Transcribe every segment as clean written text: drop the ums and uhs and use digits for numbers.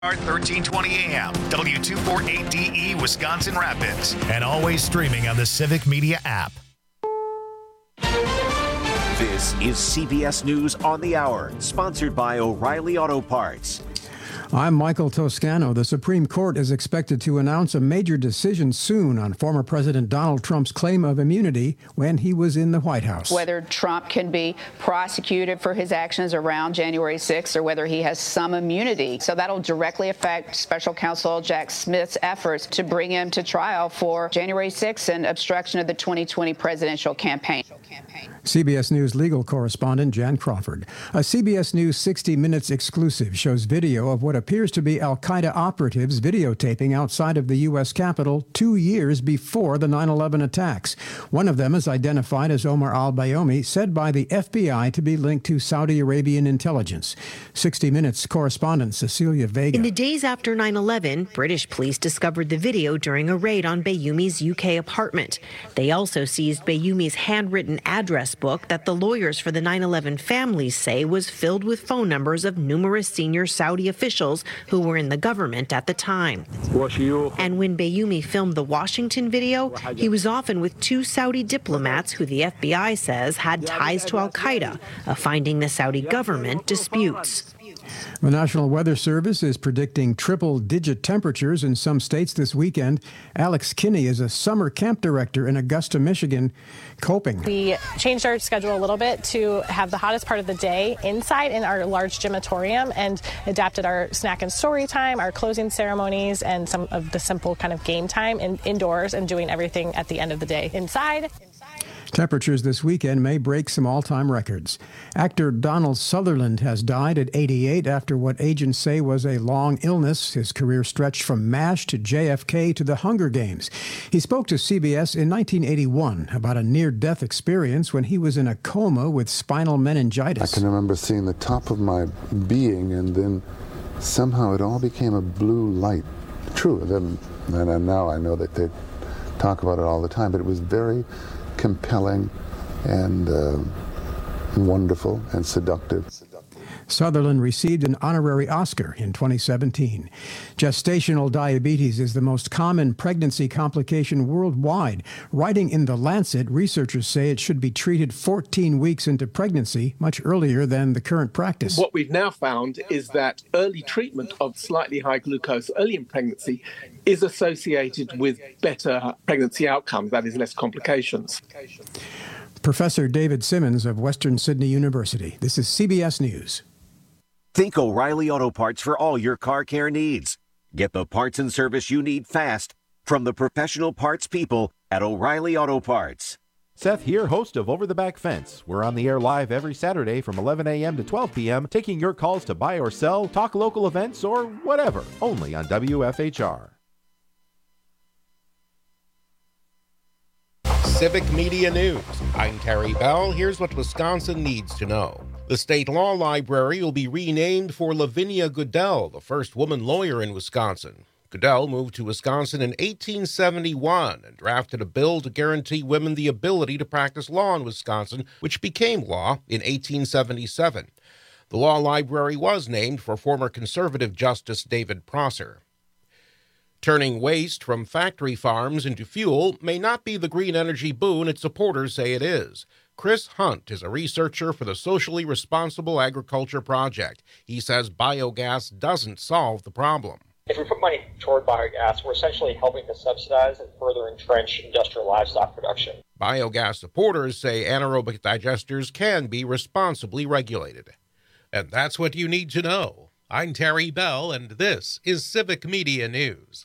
1320 AM, W248DE, Wisconsin Rapids, and always streaming on the Civic Media app. This is CBS News on the Hour, sponsored by O'Reilly Auto Parts. I'm Michael Toscano. The Supreme Court is expected to announce a major decision soon on former President Donald Trump's claim of immunity when he was in the White House. Whether Trump can be prosecuted for his actions around January 6th or whether he has some immunity. So that'll directly affect Special Counsel Jack Smith's efforts to bring him to trial for January 6th and obstruction of the 2020 presidential campaign. CBS News legal correspondent Jan Crawford. A CBS News 60 Minutes exclusive shows video of what appears to be al-Qaeda operatives videotaping outside of the U.S. Capitol 2 years before the 9/11 attacks. One of them is identified as Omar al-Bayoumi, said by the FBI to be linked to Saudi Arabian intelligence. 60 Minutes correspondent Cecilia Vega. In the days after 9/11, British police discovered the video during a raid on Bayoumi's UK apartment. They also seized Bayoumi's handwritten address book that the lawyers for the 9/11 families say was filled with phone numbers of numerous senior Saudi officials who were in the government at the time. And when Bayoumi filmed the Washington video, he was often with two Saudi diplomats who the FBI says had ties to al-Qaeda, a finding the Saudi government disputes. The National Weather Service is predicting triple-digit temperatures in some states this weekend. Alex Kinney is a summer camp director in Augusta, Michigan, coping. We changed our schedule a little bit to have the hottest part of the day inside in our large gymatorium and adapted our snack and story time, our closing ceremonies, and some of the simple kind of game time indoors and doing everything at the end of the day inside. Temperatures this weekend may break some all-time records. Actor Donald Sutherland has died at 88 after what agents say was a long illness. His career stretched from MASH to JFK to the Hunger Games. He spoke to CBS in 1981 about a near-death experience when he was in a coma with spinal meningitis. I can remember seeing the top of my being, and then somehow it all became a blue light. True, and now I know that they talk about it all the time, but it was very compelling and wonderful and seductive. Sutherland received an honorary Oscar in 2017. Gestational diabetes is the most common pregnancy complication worldwide. Writing in The Lancet, researchers say it should be treated 14 weeks into pregnancy, much earlier than the current practice. What we've now found is that early treatment of slightly high glucose early in pregnancy is associated with better pregnancy outcomes, that is, less complications. Professor David Simmons of Western Sydney University. This is CBS News. Think O'Reilly Auto Parts for all your car care needs. Get the parts and service you need fast from the professional parts people at O'Reilly Auto Parts. Seth here, host of Over the Back Fence. We're on the air live every Saturday from 11 a.m. to 12 p.m., taking your calls to buy or sell, talk local events, or whatever, only on WFHR. Civic Media News. I'm Terry Bell. Here's what Wisconsin needs to know. The State Law Library will be renamed for Lavinia Goodell, the first woman lawyer in Wisconsin. Goodell moved to Wisconsin in 1871 and drafted a bill to guarantee women the ability to practice law in Wisconsin, which became law in 1877. The law library was named for former conservative Justice David Prosser. Turning waste from factory farms into fuel may not be the green energy boon its supporters say it is. Chris Hunt is a researcher for the Socially Responsible Agriculture Project. He says biogas doesn't solve the problem. If we put money toward biogas, we're essentially helping to subsidize and further entrench industrial livestock production. Biogas supporters say anaerobic digesters can be responsibly regulated. And that's what you need to know. I'm Terry Bell, and this is Civic Media News.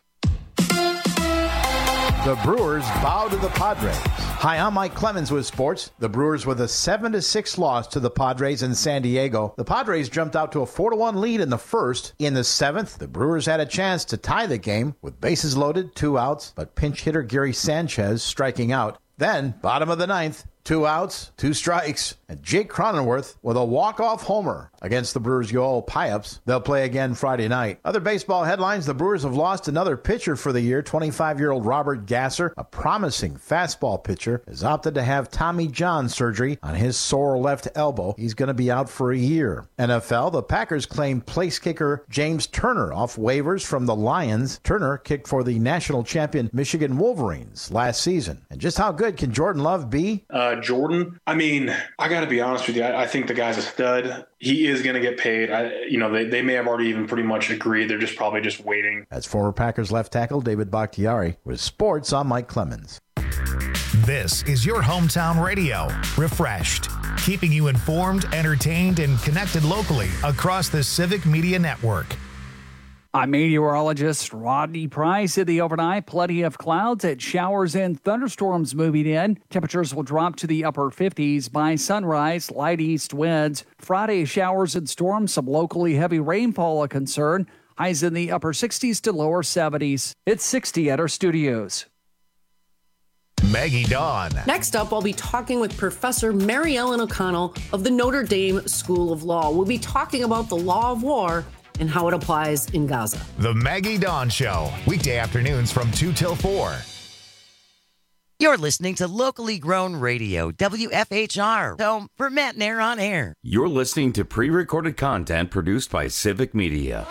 The Brewers bow to the Padres. Hi, I'm Mike Clemens with sports. The Brewers with a 7-6 loss to the Padres in San Diego. The Padres jumped out to a 4-1 lead in the first. In the seventh, the Brewers had a chance to tie the game with bases loaded, 2 outs, but pinch hitter Gary Sanchez striking out. Then, bottom of the ninth, 2 outs, 2 strikes, and Jake Cronenworth with a walk-off homer against the Brewers' Yoel Payups. They'll play again Friday night. Other baseball headlines, the Brewers have lost another pitcher for the year. 25-year-old Robert Gasser, a promising fastball pitcher, has opted to have Tommy John surgery on his sore left elbow. He's going to be out for a year. NFL, the Packers claim place kicker James Turner off waivers from the Lions. Turner kicked for the national champion Michigan Wolverines last season. And just how good can Jordan Love be? Jordan, I mean, I got to be honest with you. I think the guy's a stud. He is going to get paid. They may have already even pretty much agreed. They're just probably just waiting. That's former Packers left tackle David Bakhtiari with sports. I'm Mike Clemens. This is your hometown radio, Refreshed, keeping you informed, entertained, and connected locally across the Civic Media Network. I'm meteorologist Rodney Price. In the overnight, plenty of clouds and showers and thunderstorms moving in. Temperatures will drop to the upper 50s by sunrise. Light east winds. Friday, showers and storms. Some locally heavy rainfall a concern. Highs in the upper 60s to lower 70s. It's 60 at our studios. Maggie Dawn. Next up, I'll be talking with Professor Mary Ellen O'Connell of the Notre Dame School of Law. We'll be talking about the law of war and how it applies in Gaza. The Maggie Dawn Show, weekday afternoons from 2 till 4. You're listening to locally grown radio, WFHR, home for Matt and Air on Air. You're listening to pre-recorded content produced by Civic Media.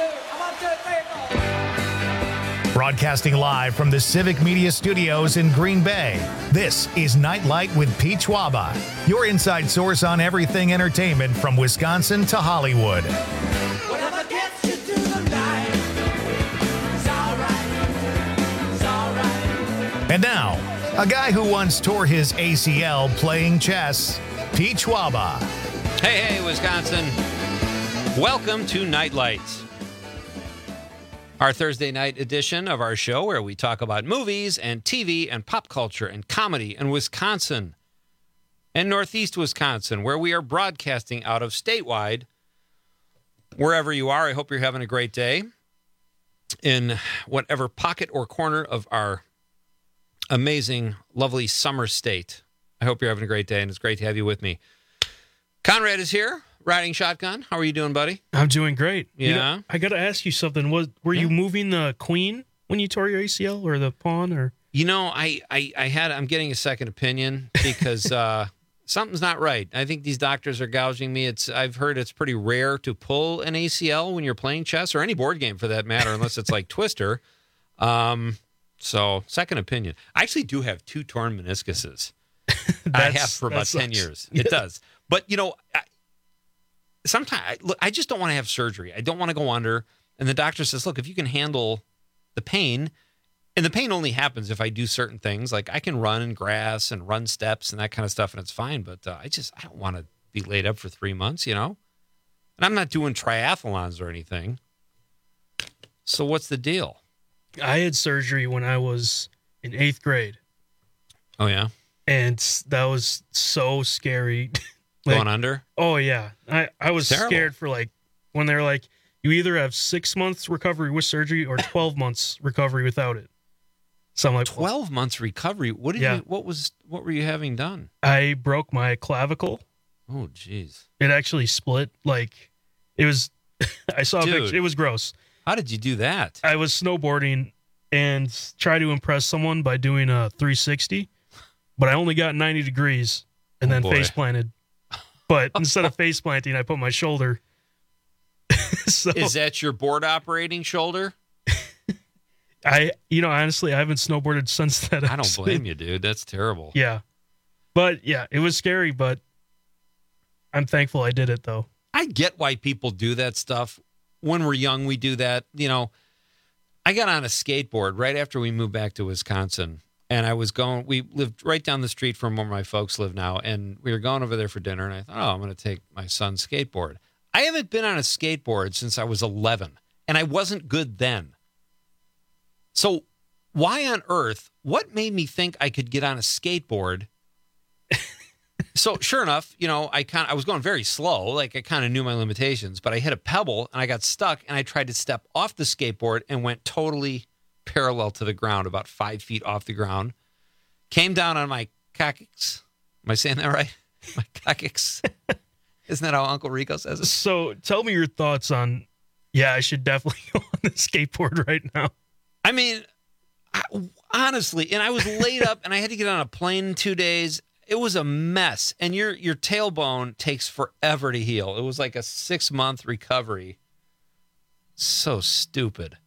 Broadcasting live from the Civic Media Studios in Green Bay, this is Nightlight with Pete Schwaba, your inside source on everything entertainment from Wisconsin to Hollywood. Whatever gets you through the night, it's all right, it's all right. And now, a guy who once tore his ACL playing chess, Pete Schwaba. Hey, Wisconsin. Welcome to Nightlights, our Thursday night edition of our show where we talk about movies and TV and pop culture and comedy in Wisconsin and Northeast Wisconsin, where we are broadcasting out of statewide. Wherever you are, I hope you're having a great day in whatever pocket or corner of our amazing, lovely summer state. I hope you're having a great day, and it's great to have you with me. Conrad is here, riding shotgun. How are you doing, buddy? I'm doing great. Yeah. You know, I got to ask you something. Were you moving the queen when you tore your ACL or the pawn? Or I'm getting a second opinion because something's not right. I think these doctors are gouging me. I've heard it's pretty rare to pull an ACL when you're playing chess or any board game for that matter, unless it's like Twister. So second opinion. I actually do have 2 torn meniscuses. I have for about 10 years. Yeah. It does. But, sometimes I just don't want to have surgery. I don't want to go under. And the doctor says, look, if you can handle the pain, and the pain only happens if I do certain things. Like I can run in grass and run steps and that kind of stuff, and it's fine. But I don't want to be laid up for 3 months, And I'm not doing triathlons or anything. So what's the deal? I had surgery when I was in 8th grade. Oh, yeah? And that was so scary. Going under? Oh, yeah. I was terrible. Scared for when they're like, you either have 6 months recovery with surgery or 12 months recovery without it. So I'm like, 12 months recovery? What were you having done? I broke my clavicle. Oh, jeez. It actually split. It was, I saw a picture. It was gross. How did you do that? I was snowboarding and tried to impress someone by doing a 360, but I only got 90 degrees and then face planted. But instead of face planting, I put my shoulder. So, is that your board operating shoulder? Honestly, I haven't snowboarded since that. I don't blame you, dude. That's terrible. Yeah. But yeah, it was scary, but I'm thankful I did it though. I get why people do that stuff. When we're young, we do that. I got on a skateboard right after we moved back to Wisconsin. And we lived right down the street from where my folks live now. And we were going over there for dinner. And I thought, I'm going to take my son's skateboard. I haven't been on a skateboard since I was 11. And I wasn't good then. So why on earth, what made me think I could get on a skateboard? So sure enough, I was going very slow. I kind of knew my limitations, but I hit a pebble and I got stuck and I tried to step off the skateboard and went totally parallel to the ground, about 5 feet off the ground. Came down on my coccyx, Am I saying that right? My coccyx. Isn't that how Uncle Rico says it? So tell me your thoughts on, I should definitely go on the skateboard right now. I mean, honestly, and I was laid up and I had to get on a plane in 2 days. It was a mess. And your tailbone takes forever to heal. It was like a 6-month recovery. So stupid.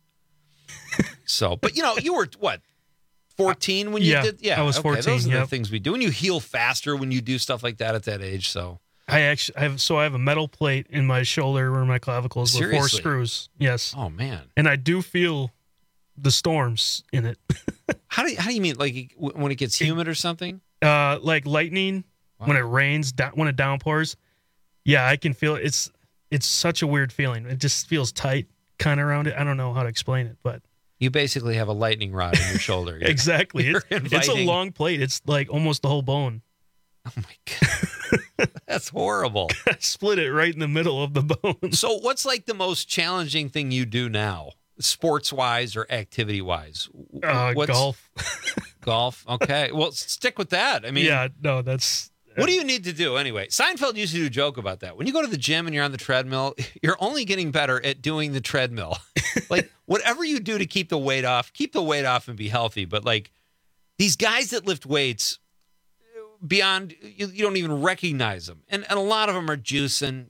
But you were what, 14 when you did? Yeah, I was 14. Those are the things we do. And you heal faster when you do stuff like that at that age. So I have a metal plate in my shoulder where my clavicle is with 4 screws. Yes. Oh man. And I do feel the storms in it. How do you mean? Like when it gets humid or something? Like lightning, when it rains, when it downpours. Yeah, I can feel it. It's such a weird feeling. It just feels tight kind of around it. I don't know how to explain it, but you basically have a lightning rod in your shoulder. Exactly. It's a long plate. It's like almost the whole bone. Oh my God. That's horrible. I split it right in the middle of the bone. So what's like the most challenging thing you do now, sports-wise or activity-wise? Golf. Golf? Okay. Well, stick with that. I mean, that's... What do you need to do anyway? Seinfeld used to do a joke about that. When you go to the gym and you're on the treadmill, you're only getting better at doing the treadmill. Like, whatever you do to keep the weight off and be healthy. But, like, these guys that lift weights beyond, you don't even recognize them. And a lot of them are juicing,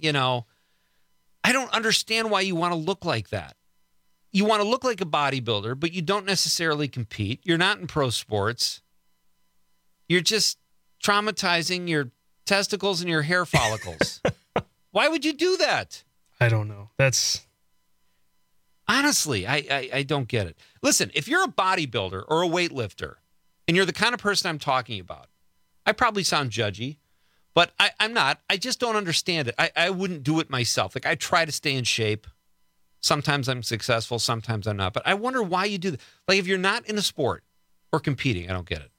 I don't understand why you want to look like that. You want to look like a bodybuilder, but you don't necessarily compete. You're not in pro sports. You're just traumatizing your testicles and your hair follicles. Why would you do that? I don't know. That's honestly, I don't get it. Listen, if you're a bodybuilder or a weightlifter and you're the kind of person I'm talking about, I probably sound judgy, but I'm not. I just don't understand it. I wouldn't do it myself. Like, I try to stay in shape. Sometimes I'm successful, sometimes I'm not. But I wonder why you do that. Like, if you're not in a sport or competing, I don't get it.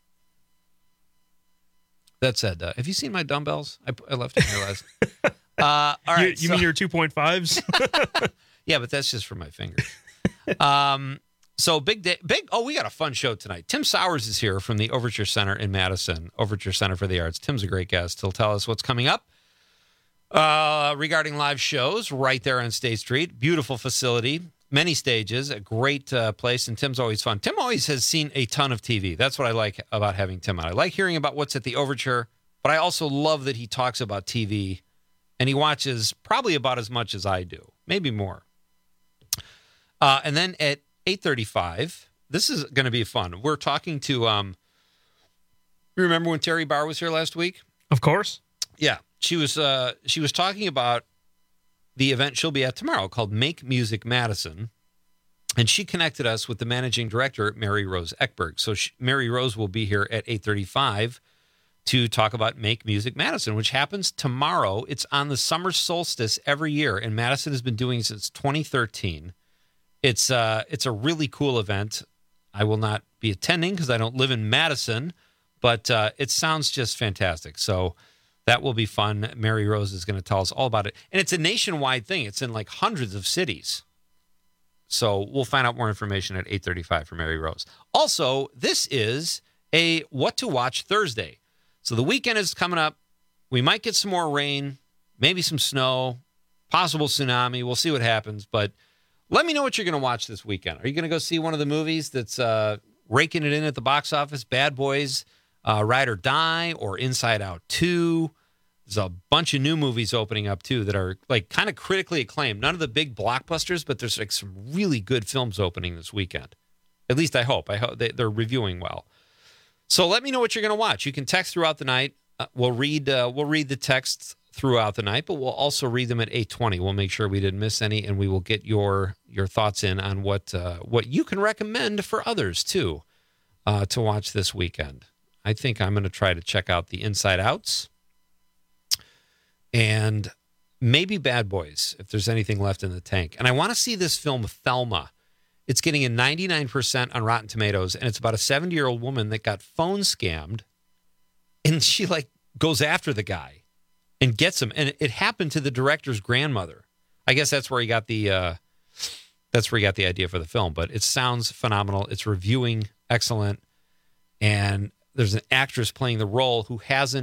That said, have you seen my dumbbells? I left them here last. All right. You mean your 2.5s? Yeah, but that's just for my fingers. So big day. We got a fun show tonight. Tim Sowers is here from the Overture Center in Madison, Overture Center for the Arts. Tim's a great guest. He'll tell us what's coming up regarding live shows right there on State Street. Beautiful facility. Many stages, a great place, and Tim's always fun. Tim always has seen a ton of TV. That's what I like about having Tim on. I like hearing about what's at the Overture, but I also love that he talks about TV, and he watches probably about as much as I do, maybe more. And then at 8:35, this is going to be fun. We're talking to, you remember when Terry Barr was here last week? Of course. Yeah, she was talking about the event she'll be at tomorrow called Make Music Madison. And she connected us with the managing director, Mary Rose Ekberg. So Mary Rose will be here at 8:35 to talk about Make Music Madison, which happens tomorrow. It's on the summer solstice every year, and Madison has been doing it since 2013. It's a really cool event. I will not be attending because I don't live in Madison, but it sounds just fantastic. So that will be fun. Mary Rose is going to tell us all about it. And it's a nationwide thing. It's in like hundreds of cities. So we'll find out more information at 8:35 from Mary Rose. Also, this is a What to Watch Thursday. So the weekend is coming up. We might get some more rain, maybe some snow, possible tsunami. We'll see what happens. But let me know what you're going to watch this weekend. Are you going to go see one of the movies that's raking it in at the box office? Bad Boys, Ride or Die, or Inside Out 2? There's a bunch of new movies opening up, too, that are like kind of critically acclaimed. None of the big blockbusters, but there's like some really good films opening this weekend. At least I hope. I hope they're reviewing well. So let me know what you're going to watch. You can text throughout the night. We'll read the texts throughout the night, but we'll also read them at 8:20. We'll make sure we didn't miss any, and we will get your thoughts in on what you can recommend for others, too, to watch this weekend. I think I'm going to try to check out the Inside Outs and maybe Bad Boys, if there's anything left in the tank. And I want to see this film, Thelma. It's getting a 99% on Rotten Tomatoes, and it's about a 70-year-old woman that got phone scammed, and she like goes after the guy and gets him. And it happened to the director's grandmother. I guess that's where he got the idea for the film. But it sounds phenomenal. It's reviewing excellent, and there's an actress playing the role who hasn't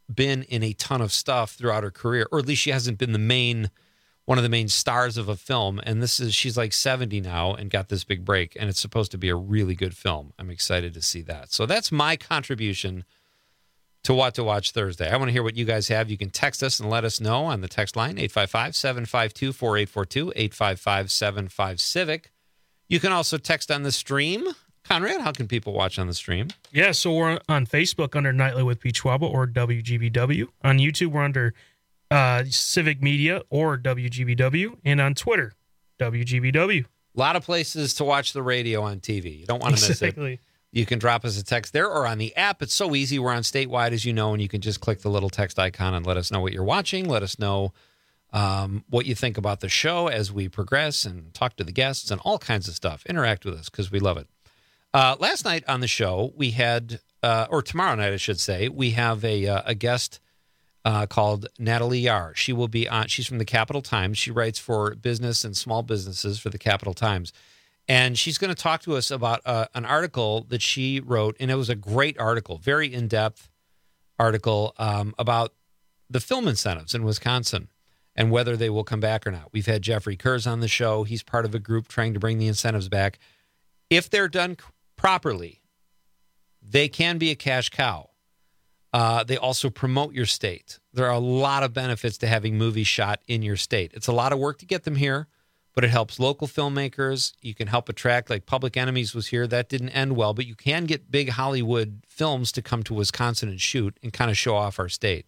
been in a ton of stuff throughout her career, or at least she hasn't been one of the main stars of a film. And she's like 70 now and got this big break, and it's supposed to be a really good film. I'm excited to see that. So that's my contribution to What to Watch Thursday. I want to hear what you guys have. You can text us and let us know on the text line, 855-752-4842, 855-75-CIVIC. You can also text on the stream. Conrad, how can people watch on the stream? Yeah, so we're on Facebook under Nightly with Pete Schwaba or WGBW. On YouTube, we're under Civic Media or WGBW. And on Twitter, WGBW. A lot of places to watch the radio on TV. You don't want to miss it. You can drop us a text there or on the app. It's so easy. We're on statewide, as you know, and you can just click the little text icon and let us know what you're watching. Let us know what you think about the show as we progress and talk to the guests and all kinds of stuff. Interact with us because we love it. Last night on the show, we had, or tomorrow night, I should say, we have a guest called Natalie Yar. She will be on. She's from the Capital Times. She writes for business and small businesses for the Capital Times. And she's going to talk to us about an article that she wrote, and it was a great article, very in-depth article about the film incentives in Wisconsin and whether they will come back or not. We've had Jeffrey Kurz on the show. He's part of a group trying to bring the incentives back. If they're done properly, they can be a cash cow. They also promote your state. There are a lot of benefits to having movies shot in your state. It's a lot of work to get them here, but it helps local filmmakers. You can help attract, like Public Enemies was here. That didn't end well, but you can get big Hollywood films to come to Wisconsin and shoot and kind of show off our state.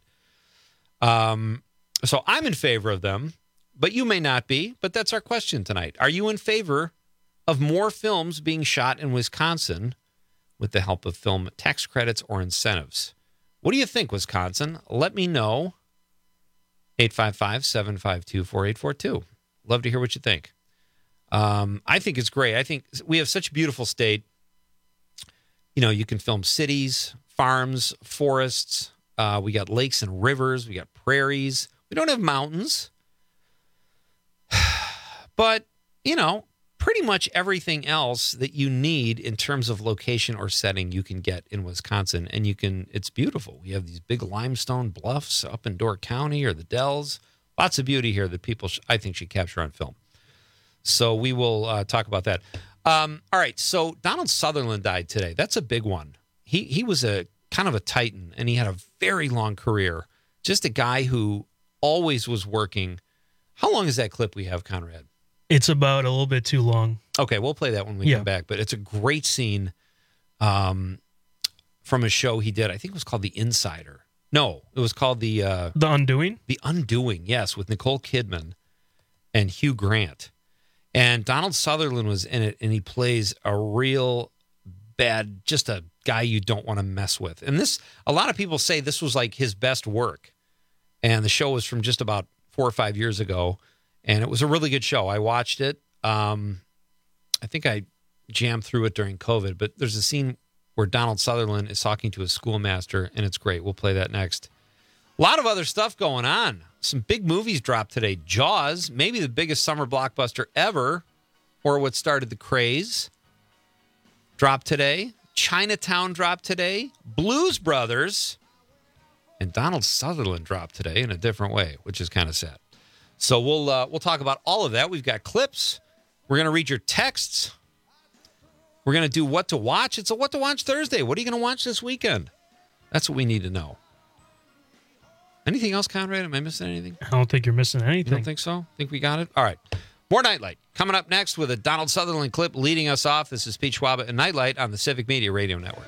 So I'm in favor of them, but you may not be. But that's our question tonight. Are you in favor of more films being shot in Wisconsin with the help of film tax credits or incentives? What do you think, Wisconsin? Let me know. 855-752-4842. Love to hear what you think. I think it's great. I think we have such a beautiful state. You know, you can film cities, farms, forests. We got lakes and rivers. We got prairies. We don't have mountains. But, you know, pretty much everything else that you need in terms of location or setting you can get in Wisconsin. And it's beautiful. We have these big limestone bluffs up in Door County or the Dells. Lots of beauty here that people, I think, should capture on film. So we will talk about that. All right, so Donald Sutherland died today. That's a big one. He was a kind of a titan, and he had a very long career. Just a guy who always was working. How long is that clip we have, Conrad? It's about a little bit too long. Okay, we'll play that when we come back. But it's a great scene from a show he did. I think it was called The Insider. No, it was called The Undoing? The Undoing, yes, with Nicole Kidman and Hugh Grant. And Donald Sutherland was in it, and he plays a real bad, just a guy you don't want to mess with. And a lot of people say this was like his best work. And the show was from just about 4 or 5 years ago. And it was a really good show. I watched it. I think I jammed through it during COVID, but there's a scene where Donald Sutherland is talking to his schoolmaster, and it's great. We'll play that next. A lot of other stuff going on. Some big movies dropped today. Jaws, maybe the biggest summer blockbuster ever, or what started the craze, dropped today. Chinatown dropped today. Blues Brothers, and Donald Sutherland dropped today in a different way, which is kind of sad. So we'll talk about all of that. We've got clips. We're going to read your texts. We're going to do What to Watch. It's a What to Watch Thursday. What are you going to watch this weekend? That's what we need to know. Anything else, Conrad? Am I missing anything? I don't think you're missing anything. You don't think so? Think we got it? All right. More Nightlight. Coming up next with a Donald Sutherland clip leading us off. This is Pete Schwaba and Nightlight on the Civic Media Radio Network.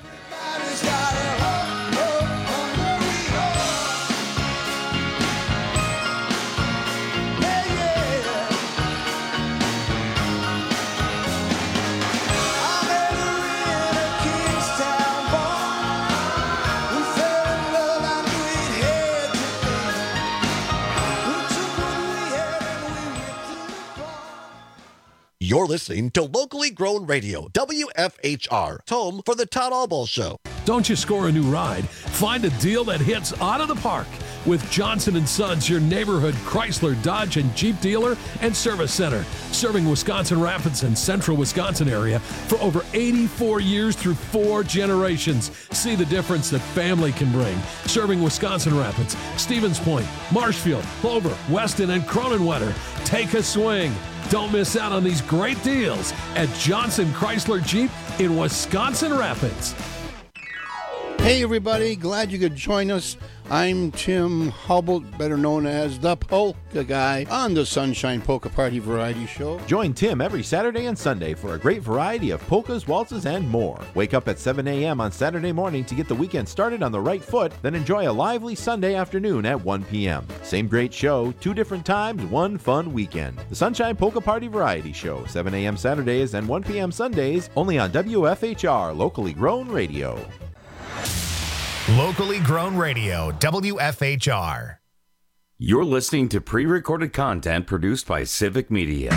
You're listening to locally grown radio, WFHR, home for the Todd Albaugh Show. Don't you score a new ride? Find a deal that hits out of the park. with Johnson & Sons, your neighborhood Chrysler, Dodge, and Jeep dealer and service center, serving Wisconsin Rapids and central Wisconsin area for over 84 years through 4 generations. See the difference that family can bring. Serving Wisconsin Rapids, Stevens Point, Marshfield, Clover, Weston, and Cronenwetter. Take a swing. Don't miss out on these great deals at Johnson Chrysler Jeep in Wisconsin Rapids. Hey everybody, glad you could join us. I'm Tim Hubble, better known as the Polka Guy, on the Sunshine Polka Party Variety Show. Join Tim every Saturday and Sunday for a great variety of polkas, waltzes, and more. Wake up at 7 a.m. on Saturday morning to get the weekend started on the right foot, then enjoy a lively Sunday afternoon at 1 p.m. Same great show, 2 different times, 1 fun weekend. The Sunshine Polka Party Variety Show, 7 a.m. Saturdays and 1 p.m. Sundays, only on WFHR, locally grown radio. Locally grown radio, WFHR. You're listening to pre-recorded content produced by Civic Media.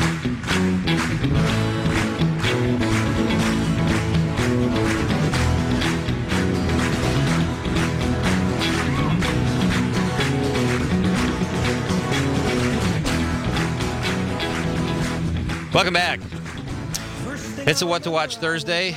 Welcome back. It's a What to Watch Thursday.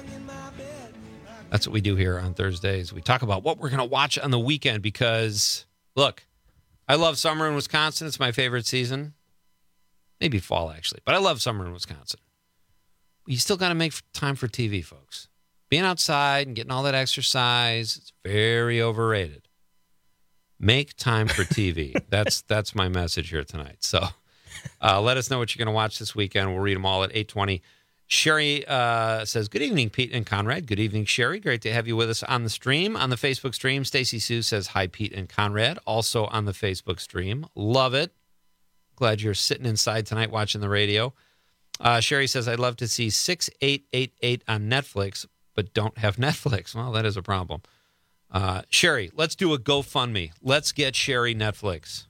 That's what we do here on Thursdays. We talk about what we're going to watch on the weekend because, look, I love summer in Wisconsin. It's my favorite season. Maybe fall, actually. But I love summer in Wisconsin. You still got to make time for TV, folks. Being outside and getting all that exercise, it's very overrated. Make time for TV. That's my message here tonight. So let us know what you're going to watch this weekend. We'll read them all at 8:20. Sherry says, good evening, Pete and Conrad. Good evening, Sherry. Great to have you with us on the stream. On the Facebook stream, Stacy Sue says, hi, Pete and Conrad. Also on the Facebook stream. Love it. Glad you're sitting inside tonight watching the radio. Sherry says, I'd love to see 6888 on Netflix, but don't have Netflix. Well, that is a problem. Sherry, let's do a GoFundMe. Let's get Sherry Netflix.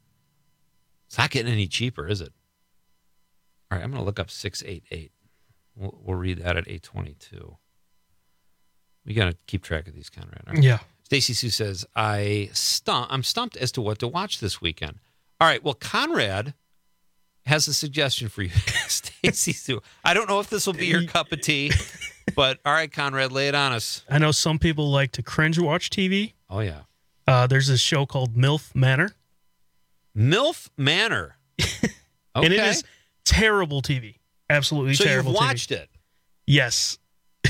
It's not getting any cheaper, is it? All right, I'm going to look up 688. We'll read that at 8:22. We got to keep track of these, Conrad. Right? Yeah. Stacy Sue says, I'm stumped as to what to watch this weekend. All right, well, Conrad has a suggestion for you, Stacy Sue. I don't know if this will be your cup of tea, but all right, Conrad, lay it on us. I know some people like to cringe watch TV. Oh, yeah. There's this show called MILF Manor. MILF Manor. Okay. And it is terrible TV. Absolutely terrible TV. So you've watched it? Yes.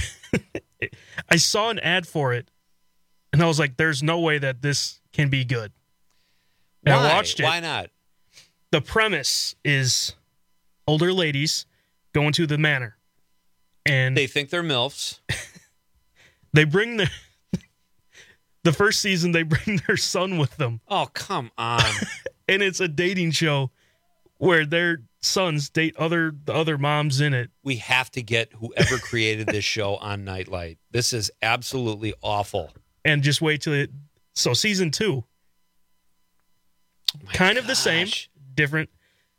I saw an ad for it, and I was like, there's no way that this can be good. And Why? I watched it. Why not? The premise is older ladies going to the manor. And they think they're MILFs. They bring their... The first season, they bring their son with them. Oh, come on. And it's a dating show where their sons date the other moms in it. We have to get whoever created this show on Nightlight. This is absolutely awful. And just wait till it... So season 2. Kind of the same, different.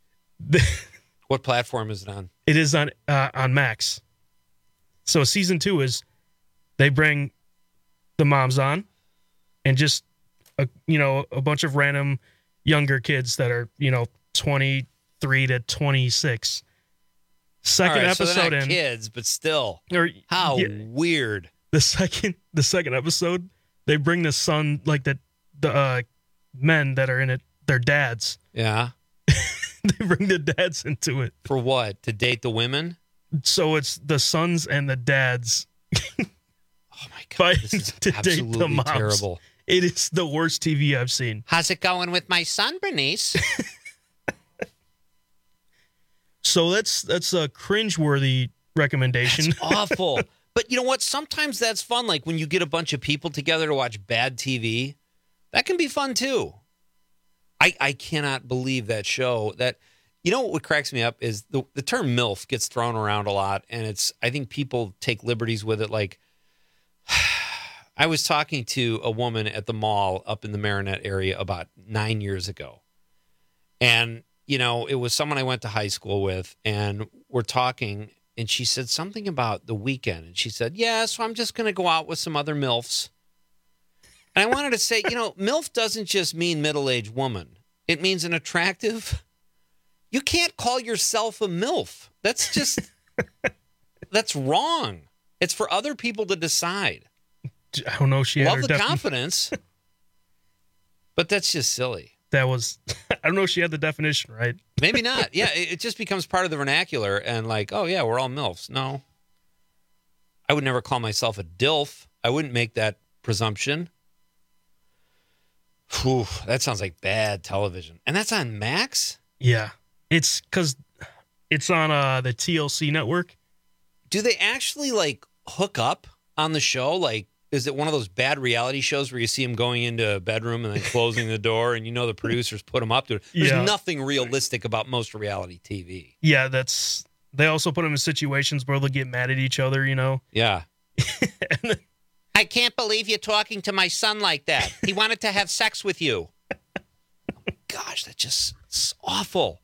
What platform is it on? It is on Max. So season 2 is they bring the moms on and just, a bunch of random younger kids that are, 23 to 26. Second All right, episode so they're not in kids, but still. How weird. The second episode, they bring the son, like the men that are in it, their dads. Yeah. They bring the dads into it. For what? To date the women? So it's the sons and the dads. Oh my God. This is to date the moms. Terrible. It is the worst TV I've seen. How's it going with my son, Bernice? So that's a cringeworthy recommendation. That's awful. But you know what? Sometimes that's fun. Like when you get a bunch of people together to watch bad TV, that can be fun too. I cannot believe that show. That, what cracks me up is the term MILF gets thrown around a lot, and I think people take liberties with it. Like, I was talking to a woman at the mall up in the Marinette area about 9 years ago, and it was someone I went to high school with, and we're talking, and she said something about the weekend, and she said, "Yeah, so I'm just going to go out with some other MILFs." And I wanted to say, MILF doesn't just mean middle-aged woman. It means an attractive. You can't call yourself a MILF. That's just, that's wrong. It's for other people to decide. I don't know. She had Love her the confidence, but that's just silly. I don't know if she had the definition right. Maybe not. Yeah, it just becomes part of the vernacular and like, oh yeah, we're all MILFs. No. I would never call myself a DILF. I wouldn't make that presumption. Whew, that sounds like bad television. And that's on Max? Yeah. It's because it's on the TLC network. Do they actually like hook up on the show? Like, is it one of those bad reality shows where you see them going into a bedroom and then closing the door and the producers put them up to it? There's nothing realistic about most reality TV. Yeah, they also put them in situations where they'll get mad at each other, Yeah. I can't believe you're talking to my son like that. He wanted to have sex with you. Gosh, that's just it's awful.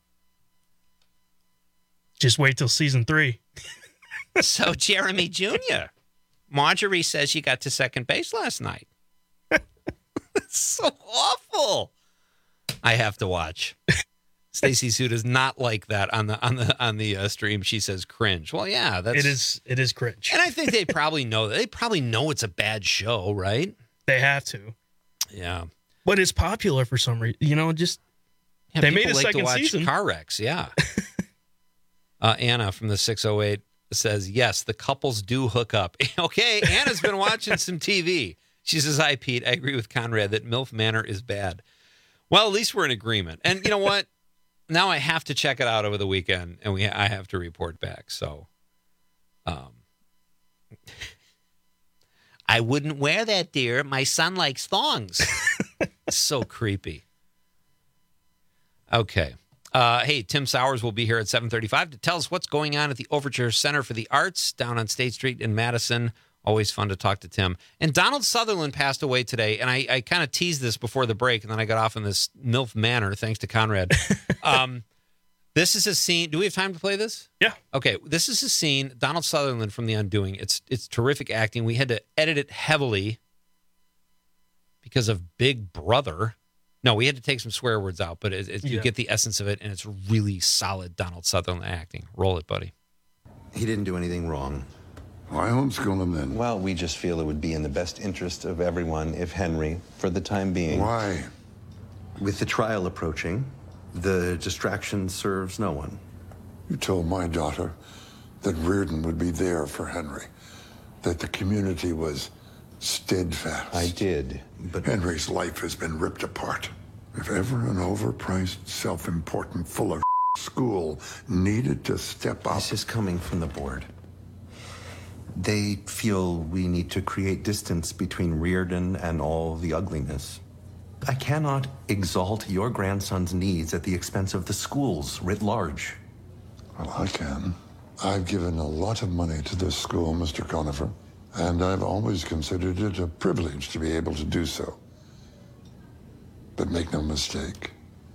Just wait till season 3. So, Jeremy Jr., Marjorie says you got to second base last night. It's so awful. I have to watch. Stacey Sue does not like that on the stream. She says cringe. Well, yeah, it is cringe. And I think they probably know that. They probably know it's a bad show, right? They have to. Yeah. But it's popular for some reason. They made a like second to watch season. Car wrecks, yeah. Anna from the 608 says, yes, the couples do hook up. Okay, Anna's been watching some TV. She says, hi, Pete. I agree with Conrad that MILF Manor is bad. Well, at least we're in agreement. And you know what? Now I have to check it out over the weekend, and I have to report back. So, I wouldn't wear that, dear. My son likes thongs. So creepy. Okay. Hey, Tim Sowers will be here at 7:35 to tell us what's going on at the Overture Center for the Arts down on State Street in Madison. Always fun to talk to Tim. And Donald Sutherland passed away today, and I kind of teased this before the break, and then I got off in this MILF manner, thanks to Conrad. This is a scene. Do we have time to play this? Yeah. Okay, this is a scene, Donald Sutherland from The Undoing. It's terrific acting. We had to edit it heavily because of Big Brother. No, we had to take some swear words out, but you get the essence of it, and it's really solid Donald Sutherland acting. Roll it, buddy. He didn't do anything wrong. Why homeschool him then? Well, we just feel it would be in the best interest of everyone if Henry, for the time being... Why? With the trial approaching, the distraction serves no one. You told my daughter that Reardon would be there for Henry, that the community was steadfast. I did, but... Henry's life has been ripped apart. If ever an overpriced, self-important, full of school needed to step up... This is coming from the board. They feel we need to create distance between Reardon and all the ugliness. I cannot exalt your grandson's needs at the expense of the schools writ large. Well, I can. I've given a lot of money to this school, Mr. Conifer, and I've always considered it a privilege to be able to do so. But make no mistake,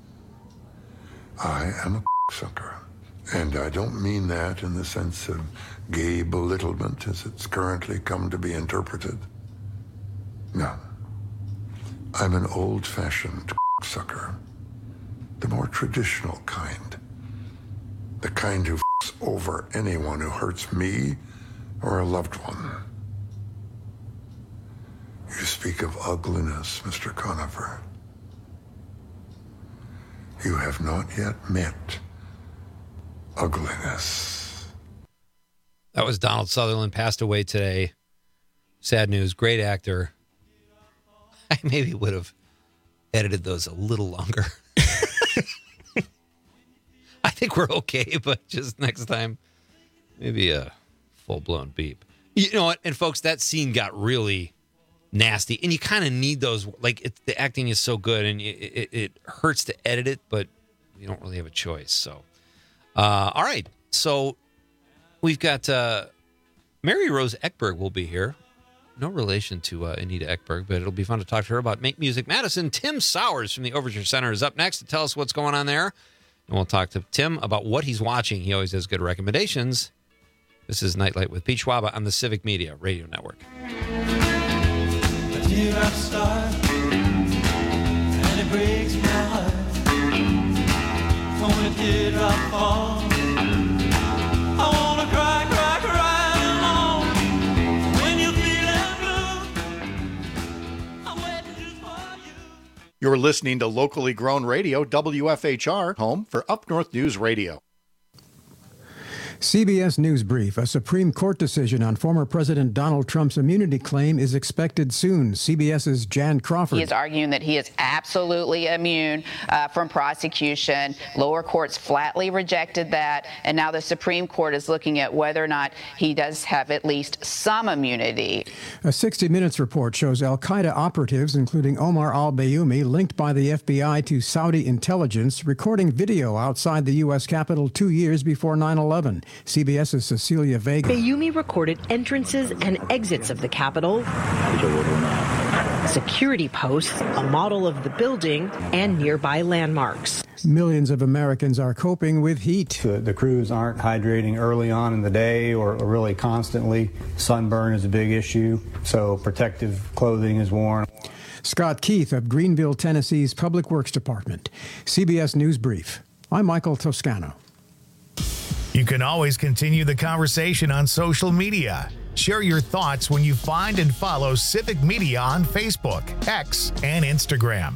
I am a sucker. And I don't mean that in the sense of gay belittlement as it's currently come to be interpreted. No. I'm an old-fashioned sucker. The more traditional kind. The kind who f***s over anyone who hurts me or a loved one. You speak of ugliness, Mr. Conifer. You have not yet met ugliness. That was Donald Sutherland, passed away today. Sad news. Great actor. I maybe would have edited those a little longer. I think we're okay, but just next time, maybe a full-blown beep. You know what? And folks, that scene got really nasty, and you kind of need those. Like, the acting is so good, and it hurts to edit it, but you don't really have a choice. So, all right. So we've got Mary Rose Ekberg will be here. No relation to Anita Ekberg, but it'll be fun to talk to her about Make Music Madison. Tim Sowers from the Overture Center is up next to tell us what's going on there. And we'll talk to Tim about what he's watching. He always has good recommendations. This is Nightlight with Pete Schwaba on the Civic Media Radio Network. teardrop start, and it breaks my heart. When a teardrop falls, I wanna cry, cry, cry alone. When you're feeling blue, I'm waiting just for you. You're listening to locally grown radio, WFHR, home for Up North News Radio. CBS News Brief. A Supreme Court decision on former President Donald Trump's immunity claim is expected soon. CBS's Jan Crawford. He is arguing that he is absolutely immune from prosecution. Lower courts flatly rejected that, and now the Supreme Court is looking at whether or not he does have at least some immunity. A 60 Minutes report shows al-Qaeda operatives, including Omar al-Bayoumi, linked by the FBI to Saudi intelligence, recording video outside the U.S. Capitol 2 years before 9/11. CBS's Cecilia Vega. Bayoumi recorded entrances and exits of the Capitol, security posts, a model of the building, and nearby landmarks. Millions of Americans are coping with heat. The crews aren't hydrating early on in the day or really constantly. Sunburn is a big issue, so protective clothing is worn. Scott Keith of Greenville, Tennessee's Public Works Department. CBS News Brief. I'm Michael Toscano. You can always continue the conversation on social media. Share your thoughts when you find and follow Civic Media on Facebook, X, and Instagram.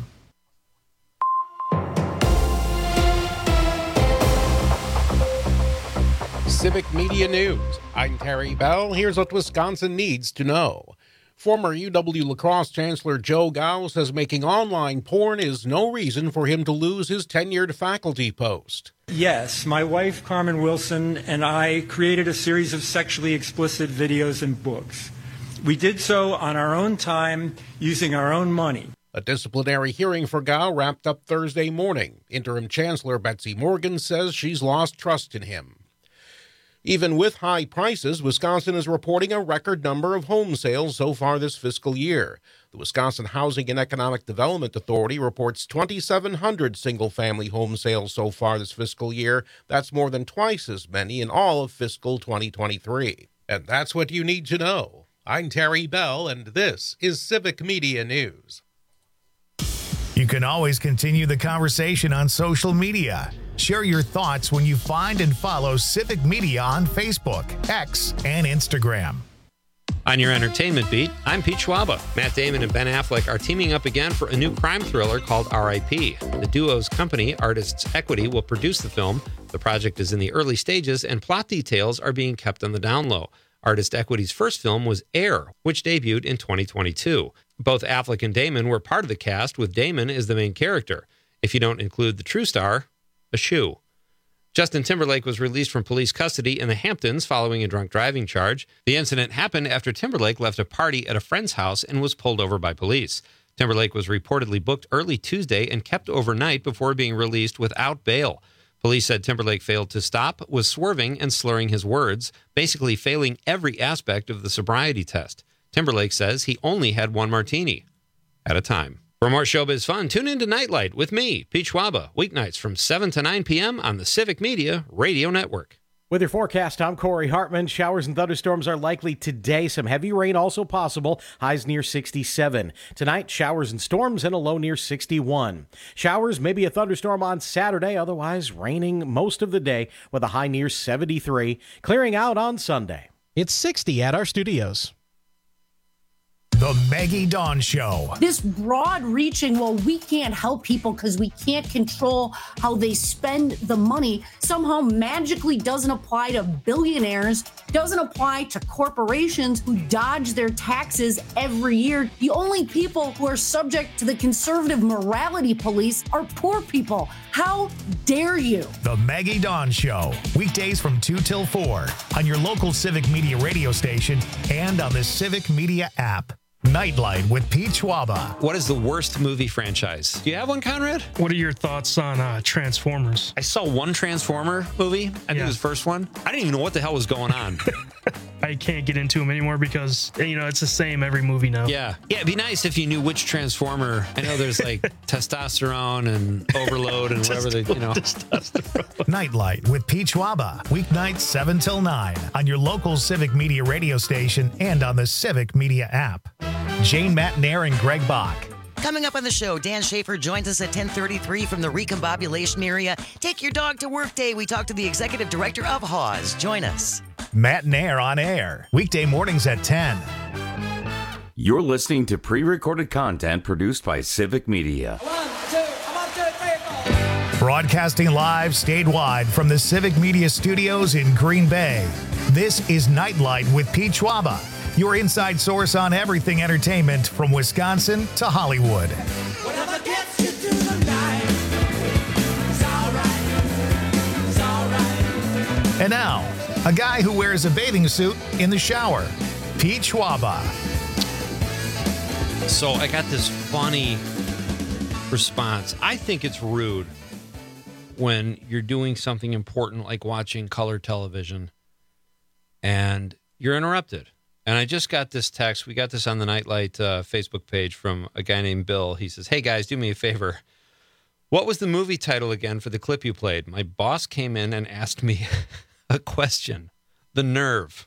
Civic Media News. I'm Terry Bell. Here's what Wisconsin needs to know. Former UW-La Crosse Chancellor Joe Gao says making online porn is no reason for him to lose his tenured faculty post. Yes, my wife Carmen Wilson and I created a series of sexually explicit videos and books. We did so on our own time, using our own money. A disciplinary hearing for Gao wrapped up Thursday morning. Interim Chancellor Betsy Morgan says she's lost trust in him. Even with high prices, Wisconsin is reporting a record number of home sales so far this fiscal year. The Wisconsin Housing and Economic Development Authority reports 2,700 single-family home sales so far this fiscal year. That's more than twice as many in all of fiscal 2023. And that's what you need to know. I'm Terry Bell, and this is Civic Media News. You can always continue the conversation on social media. Share your thoughts when you find and follow Civic Media on Facebook, X, and Instagram. On your entertainment beat, I'm Pete Schwaba. Matt Damon and Ben Affleck are teaming up again for a new crime thriller called R.I.P. The duo's company, Artists Equity, will produce the film. The project is in the early stages, and plot details are being kept on the down low. Artist Equity's first film was Air, which debuted in 2022. Both Affleck and Damon were part of the cast, with Damon as the main character. If you don't include the true star, a shoe. Justin Timberlake was released from police custody in the Hamptons following a drunk driving charge. The incident happened after Timberlake left a party at a friend's house and was pulled over by police. Timberlake was reportedly booked early Tuesday and kept overnight before being released without bail. Police said Timberlake failed to stop, was swerving and slurring his words, basically failing every aspect of the sobriety test. Timberlake says he only had one martini at a time. For more showbiz fun, tune in to Nightlight with me, Pete Schwaba, weeknights from 7 to 9 p.m. on the Civic Media Radio Network. With your forecast, I'm Corey Hartman. Showers and thunderstorms are likely today. Some heavy rain also possible. Highs near 67. Tonight, showers and storms and a low near 61. Showers, maybe a thunderstorm on Saturday. Otherwise, raining most of the day with a high near 73. Clearing out on Sunday. It's 60 at our studios. The Maggie Dawn Show. This broad-reaching, well, we can't help people because we can't control how they spend the money, somehow magically doesn't apply to billionaires, doesn't apply to corporations who dodge their taxes every year. The only people who are subject to the conservative morality police are poor people. How dare you? The Maggie Dawn Show. Weekdays from 2 till 4 on your local Civic Media radio station and on the Civic Media app. Nightlight with Pete Schwaba. What is the worst movie franchise? Do you have one, Conrad? What are your thoughts on Transformers? I saw one Transformer movie. I think it was the first one. I didn't even know what the hell was going on. I can't get into them anymore because, it's the same every movie now. Yeah. Yeah, it'd be nice if you knew which Transformer. I know there's like testosterone and overload and whatever Nightlight with Pete Schwaba. Weeknights 7 till 9 on your local Civic Media radio station and on the Civic Media app. Jane Matnair and Greg Bach. Coming up on the show, Dan Schaefer joins us at 10:33 from the recombobulation area. Take your dog to work day. We talk to the executive director of Hawes. Join us. Matnair on air, weekday mornings at 10. You're listening to pre-recorded content produced by Civic Media. Broadcasting live statewide from the Civic Media Studios in Green Bay. This is Nightlight with Pete Schwaba, your inside source on everything entertainment from Wisconsin to Hollywood. Whatever gets you through the night, it's alright, it's alright. And now, a guy who wears a bathing suit in the shower, Pete Schwaba. So I got this funny response. I think it's rude when you're doing something important like watching color television and you're interrupted. And I just got this text. We got this on the Nightlight Facebook page from a guy named Bill. He says, "Hey, guys, do me a favor. What was the movie title again for the clip you played? My boss came in and asked me a question. The nerve."